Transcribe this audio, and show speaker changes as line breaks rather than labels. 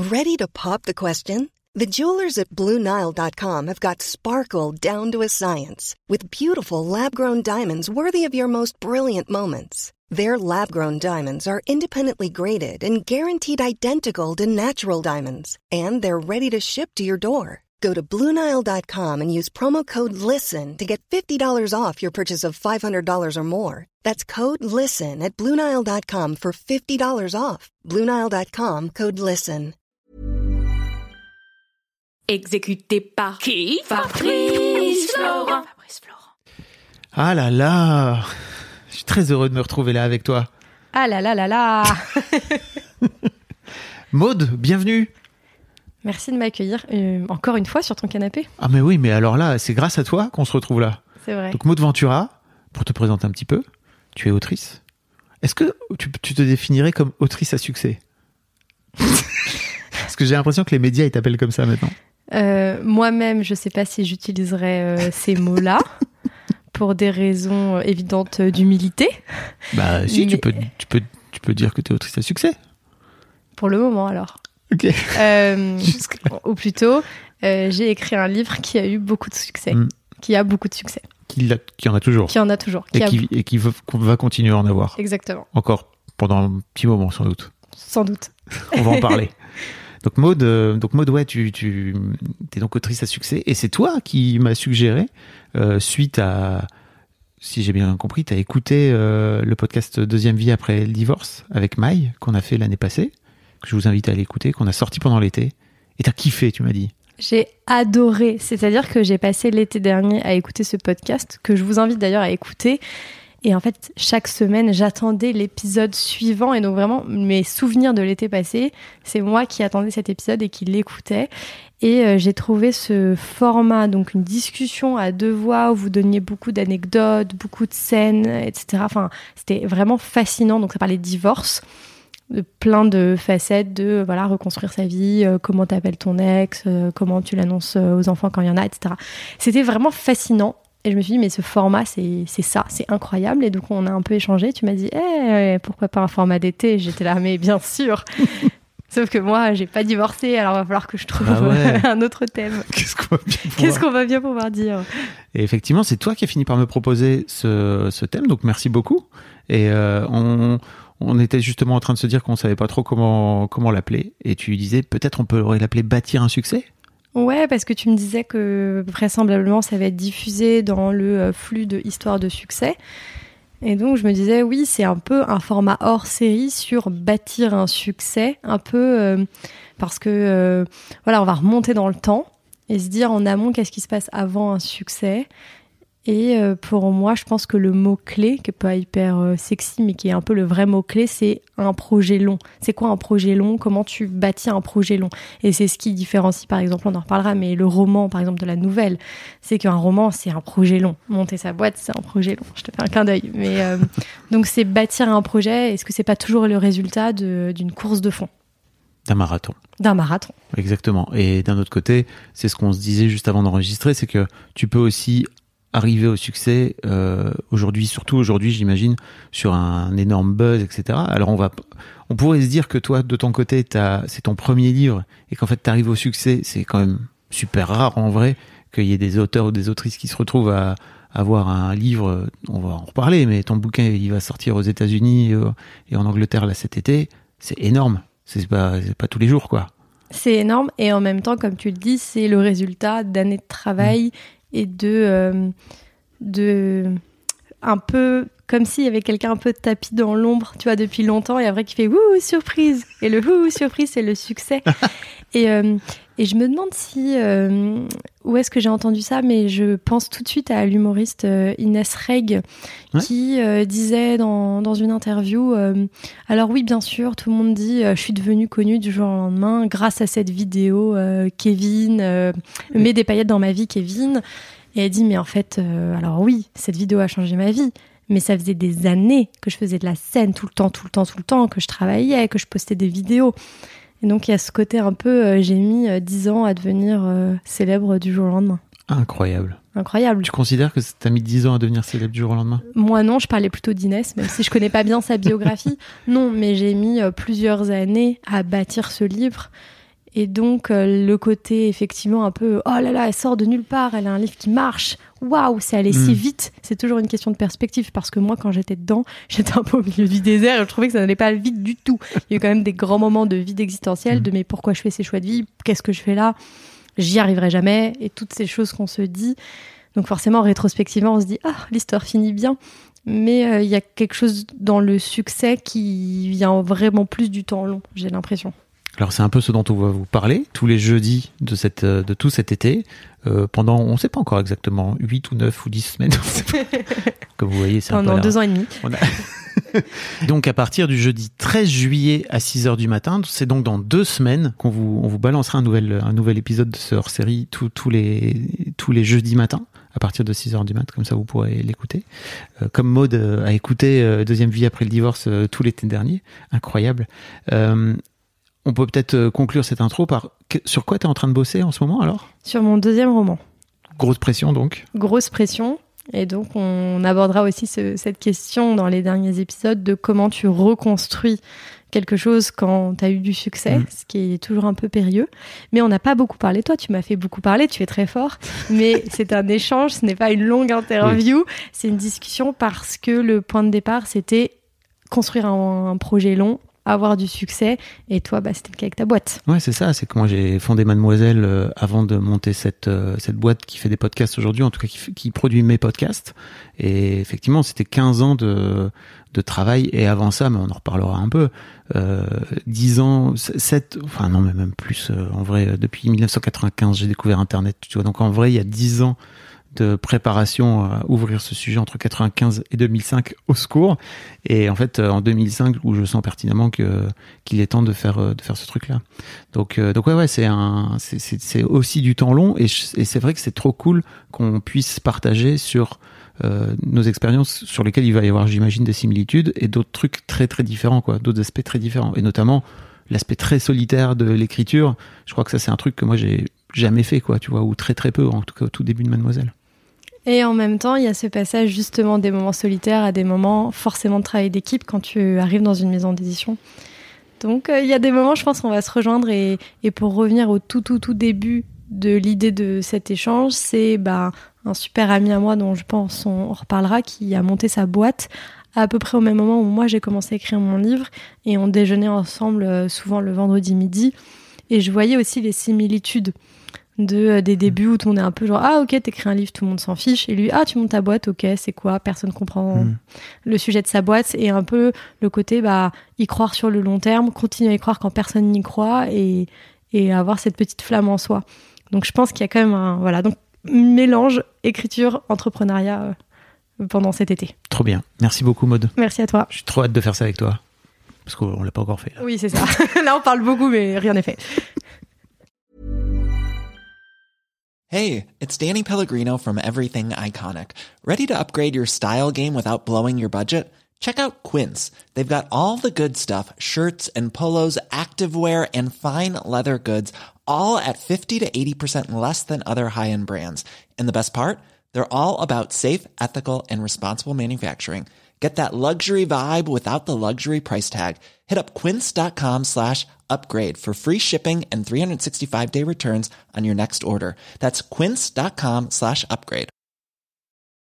Ready to pop the question? The jewelers at BlueNile.com have got sparkle down to a science with beautiful lab-grown diamonds worthy of your most brilliant moments. Their lab-grown diamonds are independently graded and guaranteed identical to natural diamonds, and they're ready to ship to your door. Go to BlueNile.com and use promo code LISTEN to get $50 off your purchase of $500 or more. That's code LISTEN at BlueNile.com for $50 off. BlueNile.com, code LISTEN.
Exécuté par qui? Fabrice Florent.
Ah là là, je suis très heureux de me retrouver là avec toi.
Ah là là là là.
Maude, bienvenue.
Merci de m'accueillir encore une fois sur ton canapé.
Ah mais oui, mais alors là, c'est grâce à toi qu'on se retrouve là.
C'est vrai.
Donc Maude Ventura, pour te présenter un petit peu, tu es autrice. Est-ce que tu te définirais comme autrice à succès? Parce que j'ai l'impression que les médias ils t'appellent comme ça maintenant.
Moi-même, je ne sais pas si j'utiliserais ces mots-là pour des raisons évidentes d'humilité.
Bah si, mais... tu peux dire que tu es autrice à succès. Pour
le moment alors.
Ok.
Ou plutôt, j'ai écrit un livre qui a eu beaucoup de succès. Qui a beaucoup de succès.
Qui en a toujours.
Qui en a toujours.
Et qui va continuer à en avoir.
Exactement.
Encore pendant un petit moment, sans doute.
Sans doute.
On va en parler. Donc Maude, ouais, tu es donc autrice à succès. Et c'est toi qui m'as suggéré, suite à... Si j'ai bien compris, tu as écouté le podcast Deuxième vie après le divorce avec Maï, qu'on a fait l'année passée, que je vous invite à aller écouter, qu'on a sorti pendant l'été. Et t'as kiffé, tu m'as dit.
J'ai adoré. C'est-à-dire que j'ai passé l'été dernier à écouter ce podcast, que je vous invite d'ailleurs à écouter. Et en fait, chaque semaine, j'attendais l'épisode suivant. Et donc vraiment, mes souvenirs de l'été passé, c'est moi qui attendais cet épisode et qui l'écoutais. Et j'ai trouvé ce format, donc une discussion à deux voix où vous donniez beaucoup d'anecdotes, beaucoup de scènes, etc. Enfin, c'était vraiment fascinant. Donc ça parlait de divorce, de plein de facettes, de voilà, reconstruire sa vie, comment t'appelles ton ex, comment tu l'annonces aux enfants quand il y en a, etc. C'était vraiment fascinant. Et je me suis dit, mais ce format, c'est ça, c'est incroyable. Et donc, on a un peu échangé. Tu m'as dit, pourquoi pas un format d'été? J'étais là, mais bien sûr. Sauf que moi, j'ai pas divorcé, alors il va falloir que je trouve un autre thème.
Qu'est-ce qu'on va bien
pouvoir dire?
Et effectivement, c'est toi qui as fini par me proposer ce thème, donc merci beaucoup. Et on était justement en train de se dire qu'on savait pas trop comment l'appeler. Et tu disais, peut-être on pourrait l'appeler Bâtir un succès?
Ouais, parce que tu me disais que vraisemblablement ça va être diffusé dans le flux de Histoire de succès. Et donc je me disais, oui, c'est un peu un format hors série sur bâtir un succès, un peu parce que voilà, on va remonter dans le temps et se dire en amont qu'est-ce qui se passe avant un succès. Et pour moi, je pense que le mot-clé, qui n'est pas hyper sexy, mais qui est un peu le vrai mot-clé, c'est un projet long. C'est quoi un projet long? Comment tu bâtis un projet long? Et c'est ce qui différencie, par exemple, on en reparlera, mais le roman, par exemple, de la nouvelle, c'est qu'un roman, c'est un projet long. Monter sa boîte, c'est un projet long. Je te fais un clin d'œil. Mais donc, c'est bâtir un projet. Est-ce que c'est pas toujours le résultat d'une course de fond?
D'un marathon. Exactement. Et d'un autre côté, c'est ce qu'on se disait juste avant d'enregistrer, c'est que tu peux aussi arriver au succès surtout aujourd'hui, j'imagine, sur un énorme buzz, etc. Alors on pourrait se dire que toi, de ton côté, c'est ton premier livre et qu'en fait, t'arrives au succès. C'est quand même super rare en vrai qu'il y ait des auteurs ou des autrices qui se retrouvent à avoir un livre. On va en reparler, mais ton bouquin, il va sortir aux États-Unis et en Angleterre là cet été. C'est énorme. C'est pas tous les jours, quoi.
C'est énorme et en même temps, comme tu le dis, c'est le résultat d'années de travail. Et de un peu comme s'il y avait quelqu'un un peu tapis dans l'ombre, tu vois, depuis longtemps, et après qui fait « Wouh, surprise !» Et le « Wouh, surprise !» c'est le succès. Et je me demande si... où est-ce que j'ai entendu ça, mais je pense tout de suite à l'humoriste Inès Reg, qui disait dans une interview alors oui, bien sûr, tout le monde dit je suis devenue connue du jour au lendemain grâce à cette vidéo Kevin, mets des paillettes dans ma vie, Kevin. Et elle dit, mais en fait, alors oui, cette vidéo a changé ma vie, mais ça faisait des années que je faisais de la scène tout le temps, que je travaillais, que je postais des vidéos. Et donc, il y a ce côté un peu, j'ai mis 10 ans à devenir célèbre du jour au lendemain.
Incroyable.
Tu
considères que t'as mis 10 ans à devenir célèbre du jour au lendemain?
Moi, non, je parlais plutôt d'Inès, même si je connais pas bien sa biographie. Non, mais j'ai mis plusieurs années à bâtir ce livre. Et donc, le côté, effectivement, un peu, oh là là, elle sort de nulle part, elle a un livre qui marche, waouh, c'est allé si vite. C'est toujours une question de perspective, parce que moi, quand j'étais dedans, j'étais un peu au milieu du désert et je trouvais que ça n'allait pas vite du tout. Il y a eu quand même des grands moments de vide existentiel, de mais pourquoi je fais ces choix de vie, qu'est-ce que je fais là, j'y arriverai jamais, et toutes ces choses qu'on se dit. Donc forcément, rétrospectivement, on se dit, ah, l'histoire finit bien. Mais il y a quelque chose dans le succès qui vient vraiment plus du temps long, j'ai l'impression.
Alors c'est un peu ce dont on va vous parler tous les jeudis de tout cet été, pendant, on ne sait pas encore exactement, 8 ou 9 ou 10 semaines. Comme vous voyez, c'est un peu...
Pendant 2 ans et demi.
Donc à partir du jeudi 13 juillet à 6h du matin, c'est donc dans 2 semaines qu'on on vous balancera un nouvel épisode de ce hors-série tous les jeudis matins. À partir de 6h du mat, comme ça vous pourrez l'écouter. Comme Maud a écouté Deuxième vie après le divorce tout l'été dernier. Incroyable. On peut peut-être conclure cette intro par... Sur quoi tu es en train de bosser en ce moment alors ?
Sur mon 2e roman.
Grosse pression donc ? Grosse pression.
Et donc on abordera aussi cette question dans les derniers épisodes de comment tu reconstruis quelque chose quand tu as eu du succès, ce qui est toujours un peu périlleux. Mais on n'a pas beaucoup parlé. Toi, tu m'as fait beaucoup parler, tu es très fort. Mais c'est un échange, ce n'est pas une longue interview. Oui. C'est une discussion parce que le point de départ, c'était construire un projet long, avoir du succès. Et toi, c'était le cas avec ta boîte.
Ouais, c'est ça. C'est que moi, j'ai fondé Mademoiselle avant de monter cette boîte qui fait des podcasts aujourd'hui, en tout cas qui produit mes podcasts. Et effectivement, c'était 15 ans de travail. Et avant ça, mais on en reparlera un peu, 10 ans, 7, enfin non, mais même plus. En vrai, depuis 1995, j'ai découvert Internet. Tu vois, donc en vrai, il y a 10 ans de préparation à ouvrir ce sujet entre 95 et 2005 au secours. Et en fait, en 2005, où je sens pertinemment qu'il est temps de faire ce truc-là. Donc ouais, c'est aussi du temps long. Et c'est vrai que c'est trop cool qu'on puisse partager sur nos expériences sur lesquelles il va y avoir, j'imagine, des similitudes et d'autres trucs très très différents, quoi, d'autres aspects très différents. Et notamment l'aspect très solitaire de l'écriture. Je crois que ça, c'est un truc que moi j'ai jamais fait, quoi, tu vois, ou très très peu, en tout cas au tout début de Mademoiselle.
Et en même temps, il y a ce passage justement des moments solitaires à des moments forcément de travail d'équipe quand tu arrives dans une maison d'édition. Donc il y a des moments, je pense qu'on va se rejoindre et pour revenir au tout début de l'idée de cet échange, c'est un super ami à moi dont je pense on reparlera, qui a monté sa boîte à peu près au même moment où moi j'ai commencé à écrire mon livre, et on déjeunait ensemble souvent le vendredi midi, et je voyais aussi les similitudes des débuts où tout le monde est un peu genre ah ok, t'écris un livre, tout le monde s'en fiche, et lui ah tu montes ta boîte, ok, c'est quoi, personne comprend le sujet de sa boîte, et un peu le côté y croire sur le long terme, continuer à y croire quand personne n'y croit, et avoir cette petite flamme en soi. Donc je pense qu'il y a quand même donc mélange écriture entrepreneuriat pendant cet été.
Trop bien, merci beaucoup Maud.
Merci à toi.
Je suis trop hâte de faire ça avec toi parce qu'on l'a pas encore fait là.
Oui, c'est ça. Là on parle beaucoup mais rien n'est fait.
Hey, it's Danny Pellegrino from Everything Iconic. Ready to upgrade your style game without blowing your budget? Check out Quince. They've got all the good stuff, shirts and polos, activewear and fine leather goods, all at 50 to 80% less than other high-end brands. And the best part? They're all about safe, ethical, and responsible manufacturing. Get that luxury vibe without the luxury price tag. Hit up quince.com/upgrade for free shipping and 365-day returns on your next order. That's quince.com/upgrade.